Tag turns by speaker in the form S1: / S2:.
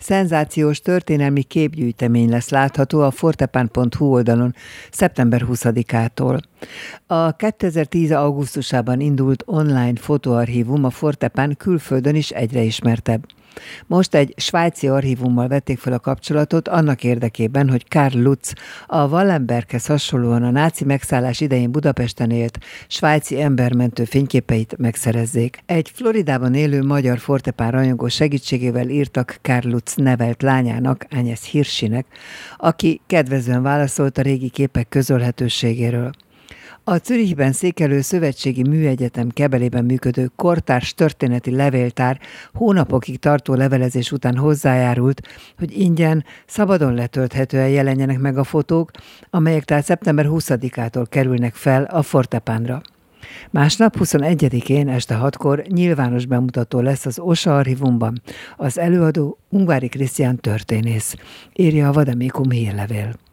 S1: Szenzációs történelmi képgyűjtemény lesz látható a fortepan.hu oldalon szeptember 20-ától. A 2010. augusztusában indult online fotóarchívum a Fortepan külföldön is egyre ismertebb. Most egy svájci archívummal vették fel a kapcsolatot annak érdekében, hogy Karl Lutz, a Wallenberghez hasonlóan a náci megszállás idején Budapesten élt svájci embermentő fényképeit megszerezzék. Egy Floridában élő magyar Fortepan rajongó segítségével írtak Karl Lutz nevelt lányának, Agnes Hirsinek, aki kedvezően válaszolt a régi képek közölhetőségéről. A Zürichben székelő Szövetségi Műegyetem kebelében működő kortárs történeti levéltár hónapokig tartó levelezés után hozzájárult, hogy ingyen, szabadon letölthetően jelenjenek meg a fotók, amelyek tehát szeptember 20-ától kerülnek fel a Fortepanra. Másnap 21-én este 6-kor nyilvános bemutató lesz az OSA archívumban. Az előadó Ungvári Krisztián történész, írja a Vademecum hírlevél.